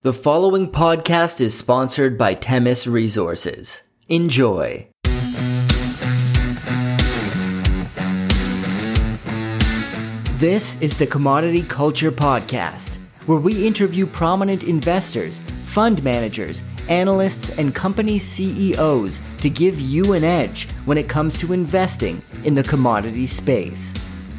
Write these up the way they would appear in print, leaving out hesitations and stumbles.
The following podcast is sponsored by Themis Resources. Enjoy. This is the Commodity Culture Podcast, where we interview prominent investors, fund managers, analysts, and company CEOs to give you an edge when it comes to investing in the commodity space.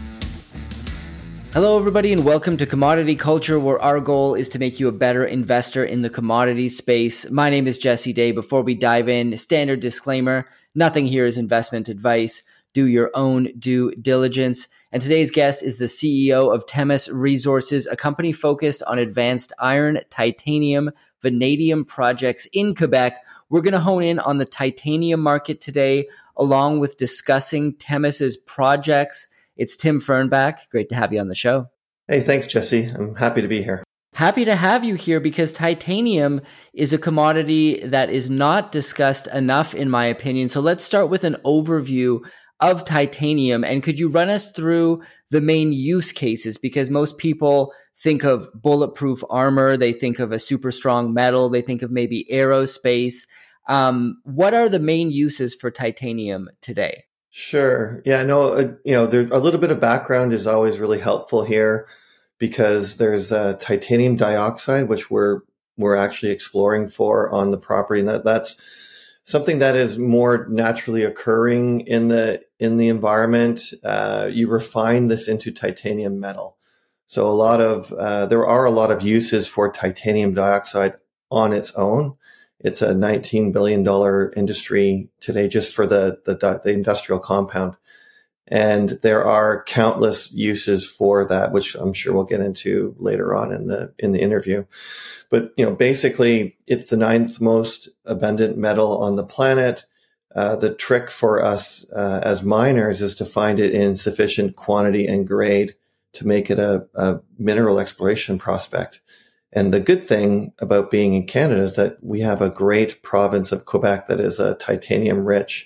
Hello, everybody, and welcome to Commodity Culture, where our goal is to make you a better investor in the commodities space. My name is Jesse Day. Before we dive in, standard disclaimer, nothing here is investment advice. Do your own due diligence. And today's guest is the CEO of Themis Resources, a company focused on advanced iron, titanium, vanadium projects in Quebec. We're going to hone in on the titanium market today, along with discussing Themis's projects. It's Tim Fernbach. Great to have you on the show. Hey, thanks, Jesse. I'm happy to be here. Happy to have you here because titanium is a commodity that is not discussed enough, in my opinion. So let's start with an overview of titanium. And could you run us through the main use cases? Because most people think of bulletproof armor. They think of a super strong metal. They think of maybe aerospace. What are the main uses for titanium today? Sure. Yeah, no, there, a little bit of background is always really helpful here because there's titanium dioxide, which we're actually exploring for on the property. And that's something that is more naturally occurring in the environment. You refine this into titanium metal. So there are a lot of uses for titanium dioxide on its own. It's a $19 billion industry today just for the industrial compound. And there are countless uses for that, which I'm sure we'll get into later on in the interview. But, basically it's the ninth most abundant metal on the planet. The trick for us as miners is to find it in sufficient quantity and grade to make it a mineral exploration prospect. And the good thing about being in Canada is that we have a great province of Quebec that is a titanium rich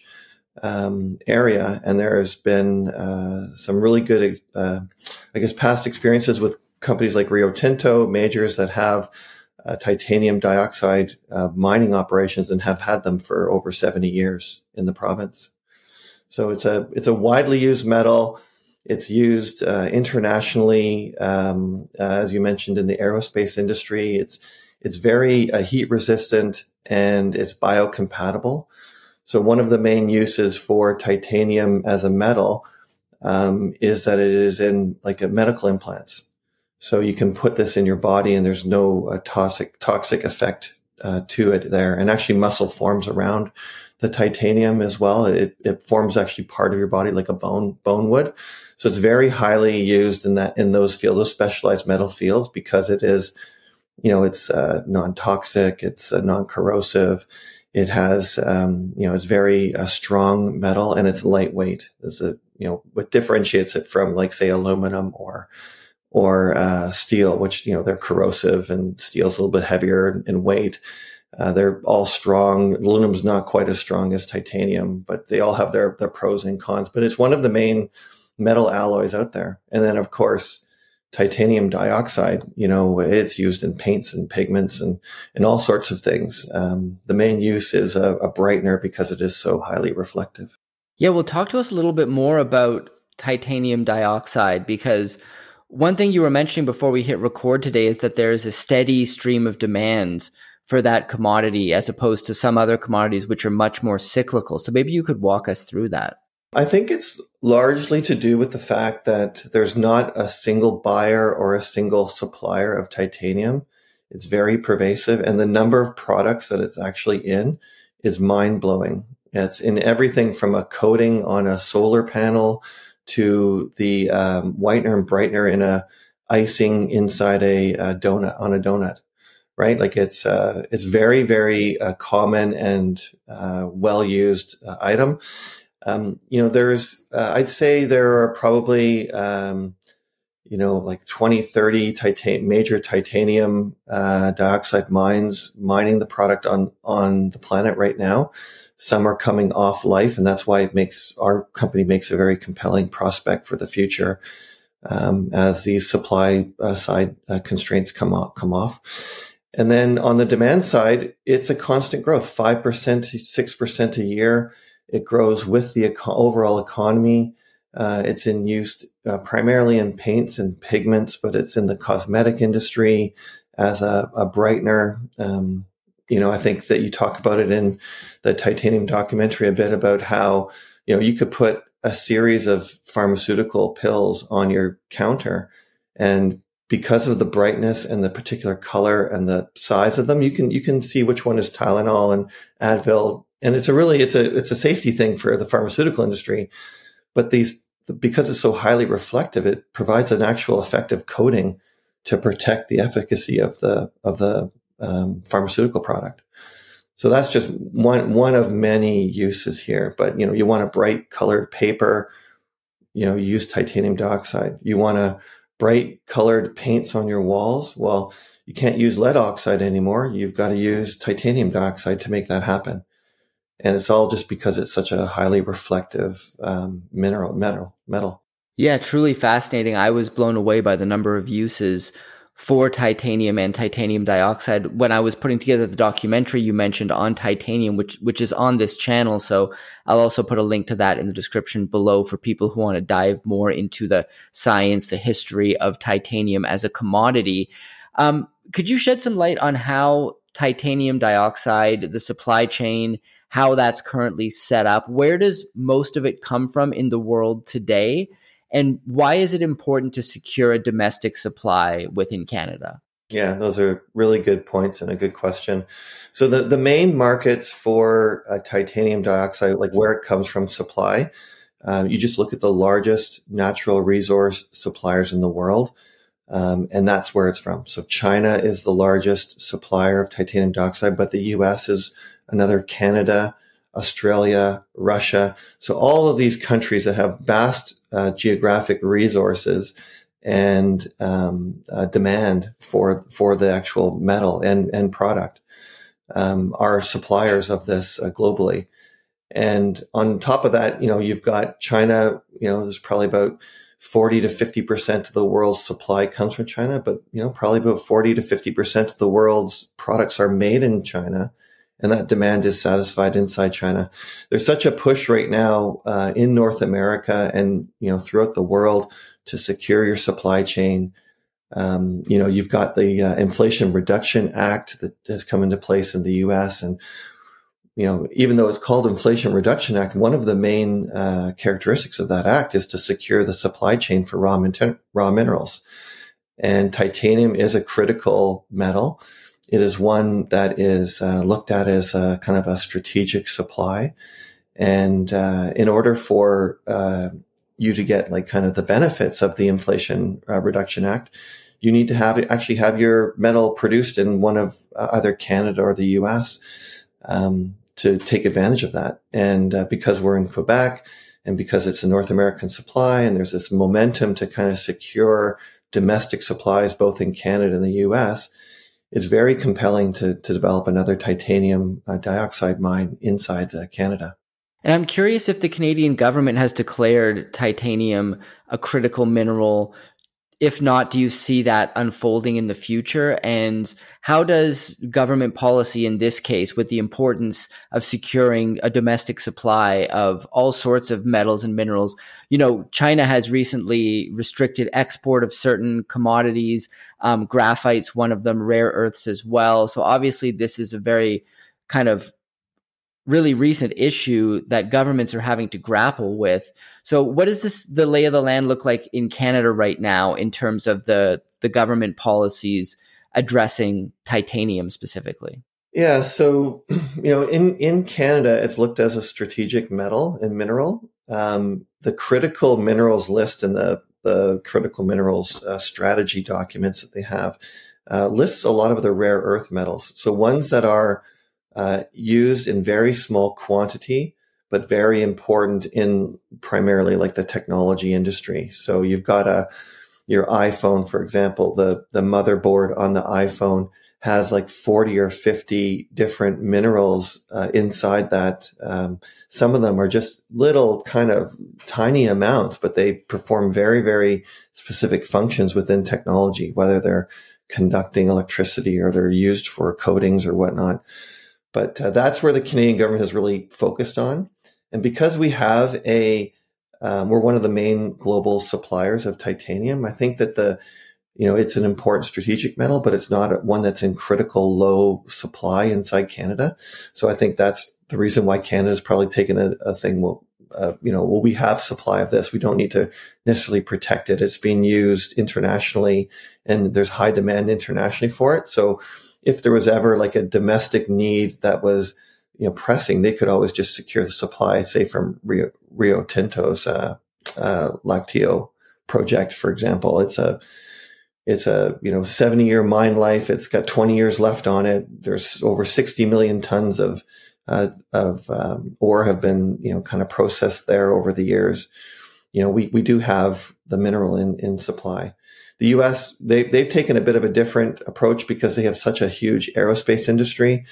area. And there has been some really good, past experiences with companies like Rio Tinto, majors that have titanium dioxide mining operations and have had them for over 70 years in the province. So it's a widely used metal. It's used internationally, as you mentioned, in the aerospace industry. It's very heat resistant and it's biocompatible. So one of the main uses for titanium as a metal is that it is in like medical implants. So you can put this in your body and there's no toxic effect to it there. And actually muscle forms around the titanium as well. It forms actually part of your body like a bone would. So it's very highly used in those fields, those specialized metal fields, because it is, it's non-toxic, it's non-corrosive. It has, it's very strong metal and it's lightweight. What differentiates it from, like, say, aluminum or steel, which, they're corrosive, and steel's a little bit heavier in weight. They're all strong. Aluminum's not quite as strong as titanium, but they all have their pros and cons. But it's one of the main metal alloys out there. And then, of course, titanium dioxide, it's used in paints and pigments and all sorts of things. The main use is a brightener because it is so highly reflective. Yeah, well, talk to us a little bit more about titanium dioxide, because one thing you were mentioning before we hit record today is that there is a steady stream of demand for that commodity as opposed to some other commodities which are much more cyclical. So maybe you could walk us through that. I think it's largely to do with the fact that there's not a single buyer or a single supplier of titanium. It's very pervasive, and the number of products that it's actually in is mind-blowing. It's in everything from a coating on a solar panel to the whitener and brightener in a icing inside a donut, on a donut. Right? Like it's very, very common and well-used item. I'd say there are probably, like 20, 30 major titanium dioxide mines mining the product on the planet right now. Some are coming off life, and that's why our company makes a very compelling prospect for the future. As these supply side constraints come off. And then on the demand side, it's a constant growth, 5% to 6% a year. It grows with the overall economy. It's in use primarily in paints and pigments, but it's in the cosmetic industry as a brightener. I think that you talk about it in the titanium documentary a bit about how, you could put a series of pharmaceutical pills on your counter, and because of the brightness and the particular color and the size of them, you can see which one is Tylenol and Advil. And it's a safety thing for the pharmaceutical industry. But because it's so highly reflective, it provides an actual effective coating to protect the efficacy of the pharmaceutical product. So that's just one of many uses here. But you want a bright colored paper, you use titanium dioxide. You want a bright colored paints on your walls. Well, you can't use lead oxide anymore. You've got to use titanium dioxide to make that happen. And it's all just because it's such a highly reflective metal. Yeah, truly fascinating. I was blown away by the number of uses for titanium and titanium dioxide when I was putting together the documentary you mentioned on titanium, which is on this channel. So I'll also put a link to that in the description below for people who want to dive more into the science, the history of titanium as a commodity. Could you shed some light on how titanium dioxide, the supply chain, how that's currently set up? Where does most of it come from in the world today? And why is it important to secure a domestic supply within Canada? Yeah, those are really good points and a good question. So the main markets for titanium dioxide, like where it comes from supply, you just look at the largest natural resource suppliers in the world, and that's where it's from. So China is the largest supplier of titanium dioxide, but the US is another, Canada, Australia, Russia. So all of these countries that have vast geographic resources and demand for the actual metal and product are suppliers of this globally. And on top of that, you've got China. There's probably about 40 to 50% of the world's supply comes from China, but probably about 40 to 50% of the world's products are made in China. And that demand is satisfied inside China. There's such a push right now in North America and throughout the world to secure your supply chain. You've got the Inflation Reduction Act that has come into place in the U.S. And even though it's called Inflation Reduction Act, one of the main characteristics of that act is to secure the supply chain for raw minerals. And titanium is a critical metal. It is one that is looked at as a kind of a strategic supply. And in order for you to get like kind of the benefits of the Inflation Reduction Act, you need to actually have your metal produced in one of either Canada or the US to take advantage of that. And because we're in Quebec and because it's a North American supply and there's this momentum to kind of secure domestic supplies both in Canada and the US, it's very compelling to develop another titanium dioxide mine inside Canada. And I'm curious if the Canadian government has declared titanium a critical mineral. If not, do you see that unfolding in the future? And how does government policy in this case, with the importance of securing a domestic supply of all sorts of metals and minerals? China has recently restricted export of certain commodities. Graphite's one of them, rare earths as well. So obviously this is a very kind of really recent issue that governments are having to grapple with. So what does the lay of the land look like in Canada right now in terms of the government policies addressing titanium specifically? Yeah, so in Canada, it's looked as a strategic metal and mineral. The critical minerals list in the critical minerals strategy documents that they have lists a lot of the rare earth metals. So ones that are used in very small quantity, but very important in primarily like the technology industry. So you've got your iPhone, for example, the motherboard on the iPhone has like 40 or 50 different minerals inside that. Some of them are just little kind of tiny amounts, but they perform very, very specific functions within technology, whether they're conducting electricity or they're used for coatings or whatnot. But that's where the Canadian government has really focused on. And because we have we're one of the main global suppliers of titanium, I think that it's an important strategic metal, but it's not one that's in critical low supply inside Canada. So I think that's the reason why Canada's probably taken a thing. We have supply of this. We don't need to necessarily protect it. It's being used internationally and there's high demand internationally for it. So if there was ever like a domestic need that was, pressing, they could always just secure the supply, say from Rio Tinto's Lacteo project, for example. It's a 70-year mine life. It's got 20 years left on it. There's over 60 million tons of ore have been, kind of processed there over the years. We do have the mineral in supply. The U.S., they've taken a bit of a different approach because they have such a huge aerospace industry,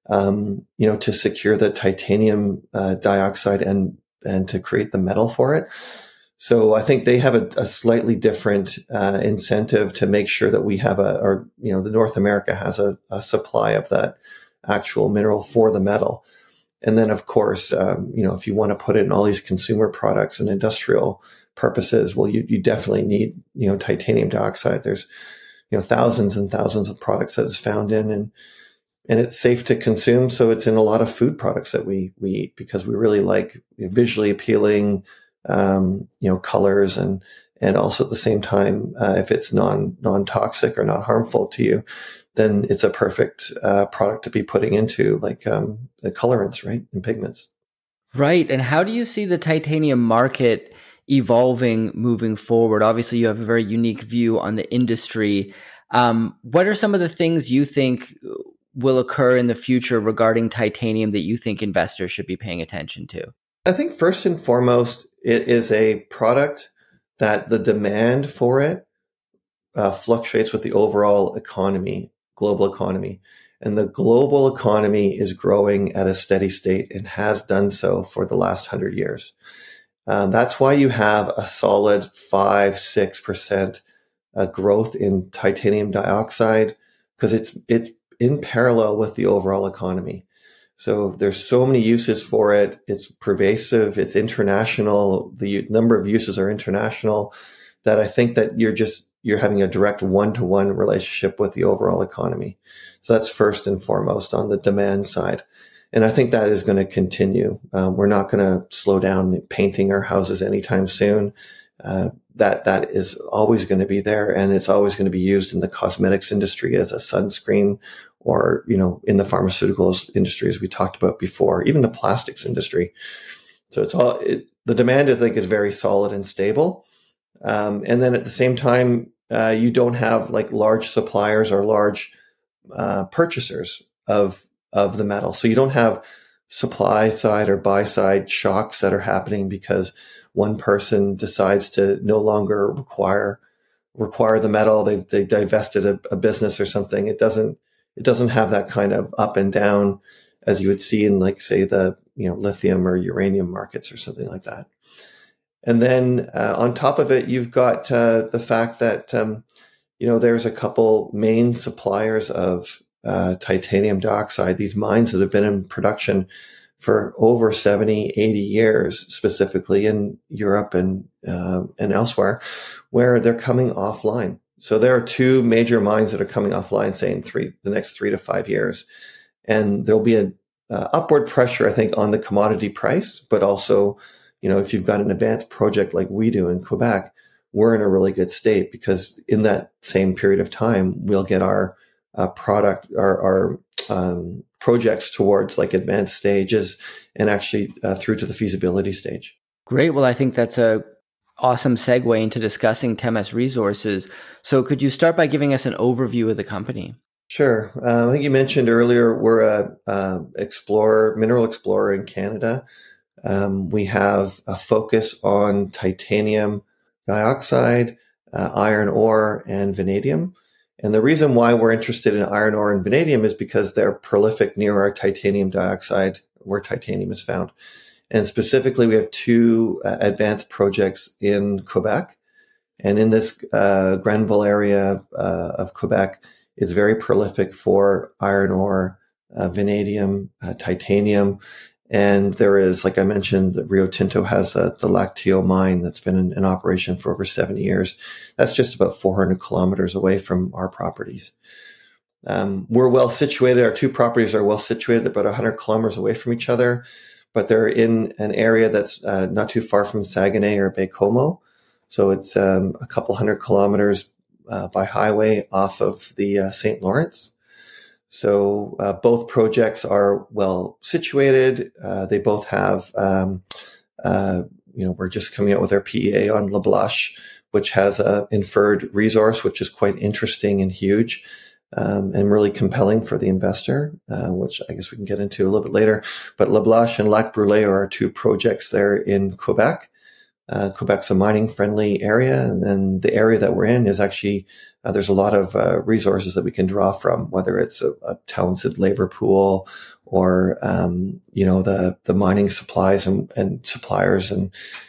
to secure the titanium dioxide and to create the metal for it. So I think they have a slightly different incentive to make sure that we have the North America has a supply of that actual mineral for the metal. And then, of course, if you want to put it in all these consumer products and industrial purposes, well, you definitely need, titanium dioxide. There's, thousands and thousands of products that it's found in, and it's safe to consume. So it's in a lot of food products that we eat because we really like visually appealing, colors and also at the same time, if it's non-toxic or not harmful to you, then it's a perfect product to be putting into like the colorants, right? And pigments. Right. And how do you see the titanium market evolving moving forward? Obviously, you have a very unique view on the industry. What are some of the things you think will occur in the future regarding titanium that you think investors should be paying attention to? I think first and foremost, it is a product that the demand for it fluctuates with the overall economy, global economy. And the global economy is growing at a steady state and has done so for the last 100 years. That's why you have a solid 5-6% growth in titanium dioxide, because it's in parallel with the overall economy. So there's so many uses for it. It's pervasive. It's international. The number of uses are international that I think that you're having a direct one-to-one relationship with the overall economy. So that's first and foremost on the demand side. And I think that is going to continue. We're not going to slow down painting our houses anytime soon. That is always going to be there, and it's always going to be used in the cosmetics industry as a sunscreen, or in the pharmaceuticals industry, as we talked about before, even the plastics industry. So the demand, I think, is very solid and stable. And then at the same time, you don't have like large suppliers or large purchasers of the metal. So you don't have supply side or buy side shocks that are happening because one person decides to no longer require the metal. They divested a business or something. It doesn't have that kind of up and down as you would see in, like, say, the lithium or uranium markets or something like that. And then on top of it, you've got the fact that there's a couple main suppliers of titanium dioxide, these mines that have been in production for over 70, 80 years, specifically in Europe and elsewhere, where they're coming offline. So there are two major mines that are coming offline, say in the next 3 to 5 years. And there'll be an upward pressure, I think, on the commodity price, but also, if you've got an advanced project like we do in Quebec, we're in a really good state because in that same period of time, we'll get our product, our projects towards like advanced stages and actually through to the feasibility stage. Great. Well, I think that's a awesome segue into discussing Temas Resources. So could you start by giving us an overview of the company? Sure. I think you mentioned earlier, we're a mineral explorer in Canada. We have a focus on titanium dioxide, iron ore, and vanadium. And the reason why we're interested in iron ore and vanadium is because they're prolific near our titanium dioxide, where titanium is found. And specifically, we have two advanced projects in Quebec. And in this Grenville area of Quebec, it's very prolific for iron ore, vanadium, titanium. And there is, like I mentioned, the Rio Tinto has the Lac Tio mine that's been in operation for over 70 years. That's just about 400 kilometers away from our properties. We're well situated. Our two properties are well situated, about 100 kilometers away from each other, but they're in an area that's not too far from Saguenay or Baie-Comeau. So it's a couple hundred kilometers by highway off of the St. Lawrence. So both projects are well situated. They both have, we're just coming out with our PEA on La Blache, which has an inferred resource, which is quite interesting and huge. And really compelling for the investor, which I guess we can get into a little bit later. But La Blache and Lac Brûlé are our two projects there in Quebec. Quebec's a mining-friendly area, and then the area that we're in is actually, there's a lot of resources that we can draw from, whether it's a talented labor pool or, the mining supplies and suppliers and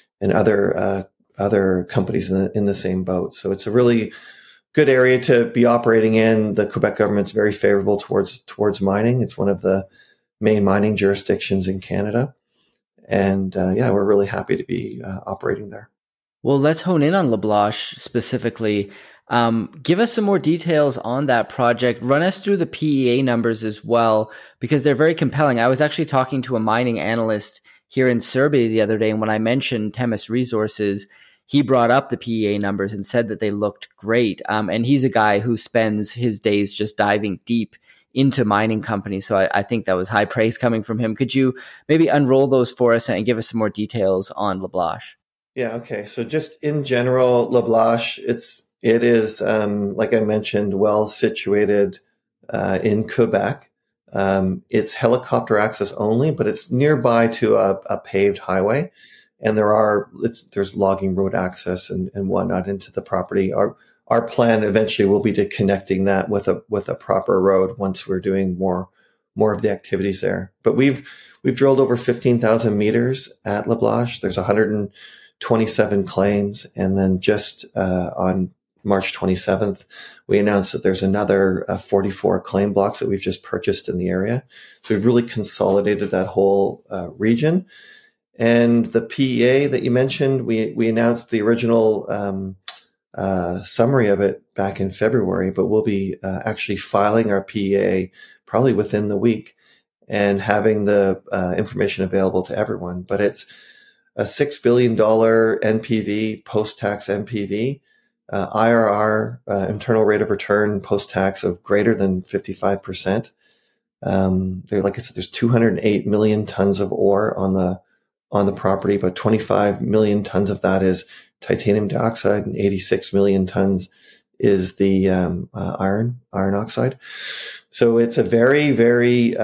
other companies in the same boat. So it's a really good area to be operating in. The Quebec government's very favorable towards mining. It's one of the main mining jurisdictions in Canada. And we're really happy to be operating there. Well, let's hone in on La Blache specifically. Give us some more details on that project. Run us through the PEA numbers as well, because they're very compelling. I was actually talking to a mining analyst here in Serbia the other day, and when I mentioned Temis Resources, he brought up the PEA numbers and said that they looked great. And he's a guy who spends his days just diving deep into mining companies. So I think that was high praise coming from him. Could you maybe unroll those for us and give us some more details on La Blache? Yeah, okay. So just in general, La Blache, it is, like I mentioned, well situated in Quebec. It's helicopter access only, but it's nearby to a paved highway. And there's logging road access and whatnot into the property. Our plan eventually will be to connecting that with a proper road once we're doing more of the activities there. But we've drilled over 15,000 meters at La Blache. There's 127 claims, and then just on March 27th, we announced that there's another 44 claim blocks that we've just purchased in the area. So we've really consolidated that whole region. And the PEA that you mentioned, we announced the original summary of it back in February, but we'll be actually filing our PEA probably within the week and having the information available to everyone. But it's a $6 billion NPV, post-tax NPV, IRR, internal rate of return post-tax of greater than 55%. Like I said, there's 208 million tons of ore on the property, but 25 million tons of that is titanium dioxide and 86 million tons is the iron oxide. So it's a very, very,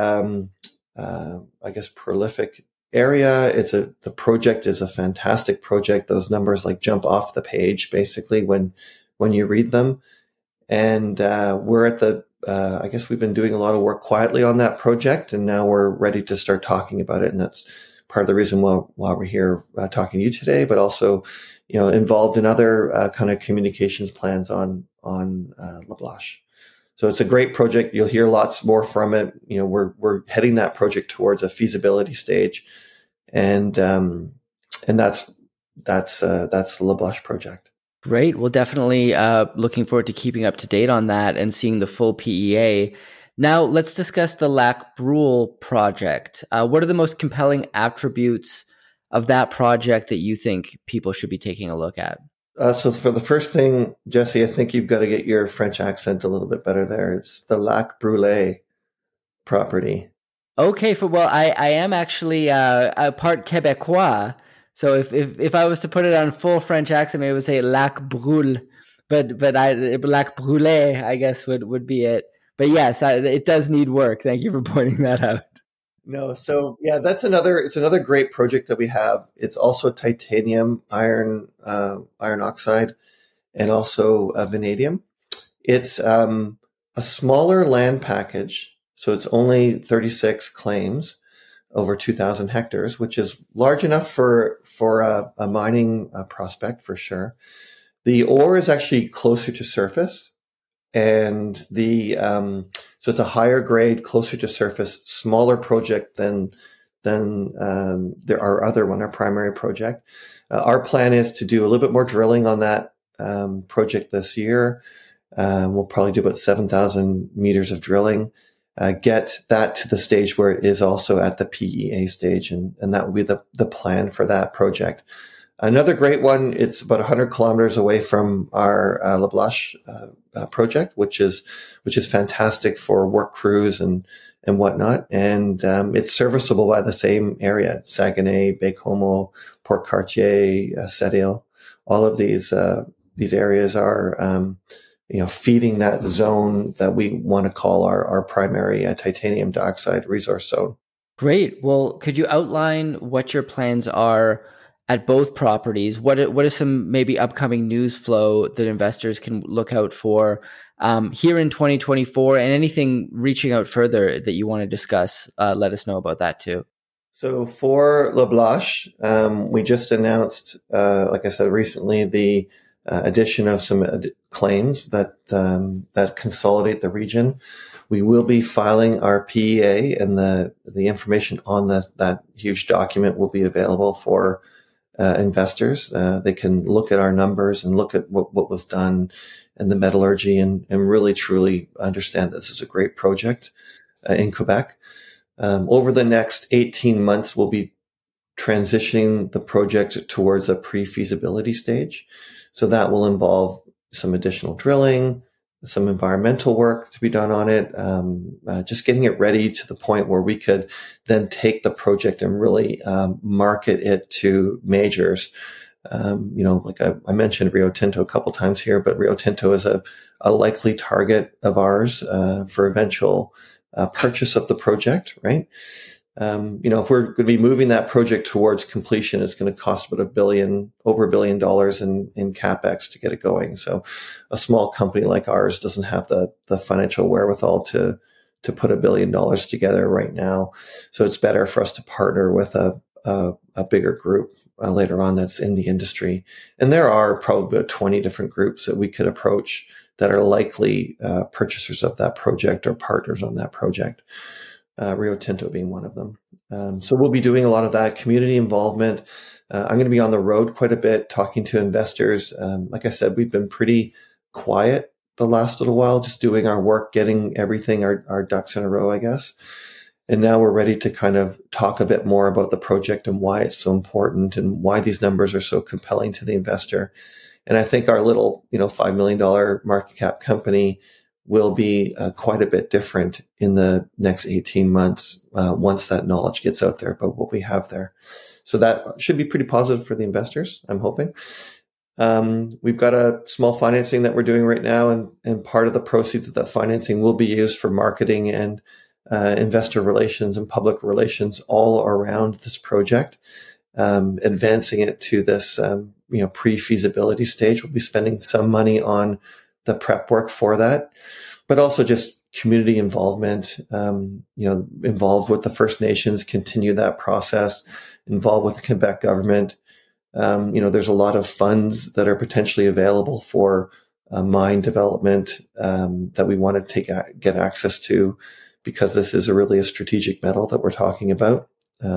prolific area. The project is a fantastic project. Those numbers jump off the page basically when you read them. And we're at we've been doing a lot of work quietly on that project, and now we're ready to start talking about it. And that's part of the reason why we're here talking to you today, but also, involved in other kind of communications plans on La Blache. So it's a great project. You'll hear lots more from it. We're heading that project towards a feasibility stage, and that's the La Blache project. Great. Well, definitely looking forward to keeping up to date on that and seeing the full PEA. Now, let's discuss the Lac Brûlé project. What are the most compelling attributes of that project that you think people should be taking a look at? So for the first thing, Jesse, I think you've got to get your French accent a little bit better there. It's the Lac Brûlé property. Okay, I am actually a part Quebecois. So if I was to put it on full French accent, maybe I would say Lac Brûlé, but Lac Brûlé, I guess would be it. But yes, it does need work. Thank you for pointing that out. No, so yeah, it's another great project that we have. It's also titanium, iron oxide, and also vanadium. It's a smaller land package, so it's only 36 claims over 2,000 hectares, which is large enough for a mining prospect for sure. The ore is actually closer to surface, and so it's a higher grade, closer to surface, smaller project than our other one, our primary project. Our plan is to do a little bit more drilling on that project this year. We'll probably do about 7,000 meters of drilling, get that to the stage where it is also at the PEA stage, and that will be the plan for that project. Another great one, it's about 100 kilometers away from our La Blanche project, which is fantastic for work crews and whatnot. And it's serviceable by the same area: Saguenay, Baie-Comeau, Port Cartier, Sept-Îles. All of these areas are feeding that zone that we want to call our primary titanium dioxide resource zone. Great. Well, could you outline what your plans are at both properties? What is some maybe upcoming news flow that investors can look out for here in 2024, and anything reaching out further that you want to discuss? Let us know about that too. So for La Blanche, we just announced, like I said recently, the addition of some claims that consolidate the region. We will be filing our PEA, and the information on that huge document will be available for investors. They can look at our numbers and look at what was done and the metallurgy, and really truly understand this is a great project in Quebec. Over the next 18 months, we'll be transitioning the project towards a pre-feasibility stage. So that will involve some additional drilling, some environmental work to be done on it, just getting it ready to the point where we could then take the project and really market it to majors. Like I mentioned Rio Tinto a couple times here, but Rio Tinto is a likely target of ours for eventual purchase of the project, right? If we're going to be moving that project towards completion, it's going to cost about over $1 billion in CapEx to get it going. So a small company like ours doesn't have the financial wherewithal to put $1 billion together right now. So it's better for us to partner with a bigger group later on that's in the industry. And there are probably about 20 different groups that we could approach that are likely purchasers of that project or partners on that project. Rio Tinto being one of them. So we'll be doing a lot of that community involvement. I'm going to be on the road quite a bit, talking to investors. Like I said, we've been pretty quiet the last little while, just doing our work, getting everything, our ducks in a row, I guess. And now we're ready to kind of talk a bit more about the project and why it's so important and why these numbers are so compelling to the investor. And I think our little, $5 million market cap company will be quite a bit different in the next 18 months once that knowledge gets out there about what we have there. So that should be pretty positive for the investors, I'm hoping. We've got a small financing that we're doing right now, and part of the proceeds of that financing will be used for marketing and investor relations and public relations all around this project, advancing it to this pre-feasibility stage. We'll be spending some money on the prep work for that, but also just community involvement, involved with the First Nations, continue that process, involved with the Quebec government. There's a lot of funds that are potentially available for mine development that we want to get access to, because this is really a strategic metal that we're talking about.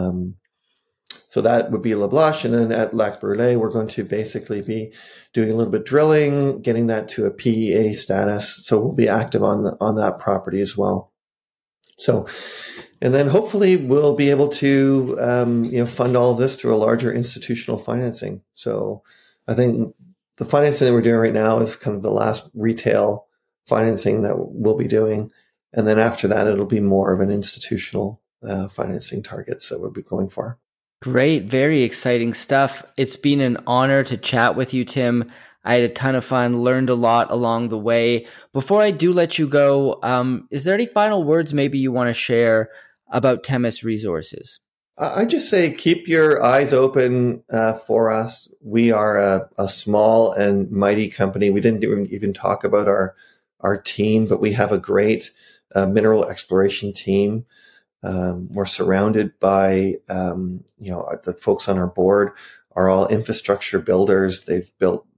So that would be La Blanche. And then at Lac Brûlé, we're going to basically be doing a little bit drilling, getting that to a PEA status. So we'll be active on that property as well. So, and then hopefully we'll be able to, fund all of this through a larger institutional financing. So I think the financing that we're doing right now is kind of the last retail financing that we'll be doing. And then after that, it'll be more of an institutional financing targets that we'll be going for. Great. Very exciting stuff. It's been an honor to chat with you, Tim. I had a ton of fun, learned a lot along the way. Before I do let you go, is there any final words maybe you want to share about Temis Resources? I just say keep your eyes open for us. We are a small and mighty company. We didn't even talk about our team, but we have a great mineral exploration team. We're surrounded by, the folks on our board are all infrastructure builders. They've built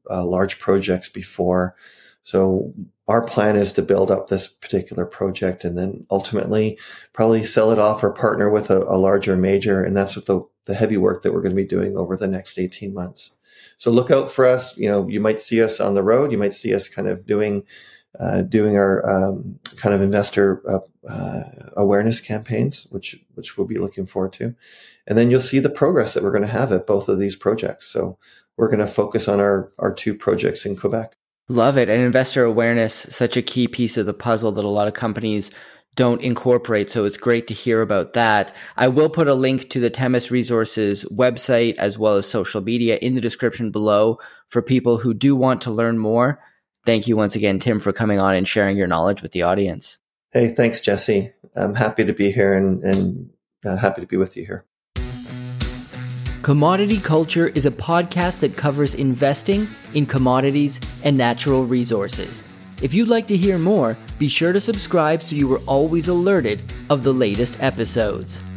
large projects before. So our plan is to build up this particular project and then ultimately probably sell it off or partner with a larger major. And that's what the heavy work that we're going to be doing over the next 18 months. So look out for us. You might see us on the road. You might see us kind of doing our kind of investor awareness campaigns, which we'll be looking forward to. And then you'll see the progress that we're going to have at both of these projects. So we're going to focus on our 2 projects in Quebec. Love it. And investor awareness, such a key piece of the puzzle that a lot of companies don't incorporate. So it's great to hear about that. I will put a link to the Themis Resources website as well as social media in the description below for people who do want to learn more. Thank you once again, Tim, for coming on and sharing your knowledge with the audience. Hey, thanks, Jesse. I'm happy to be here and happy to be with you here. Commodity Culture is a podcast that covers investing in commodities and natural resources. If you'd like to hear more, be sure to subscribe so you are always alerted of the latest episodes.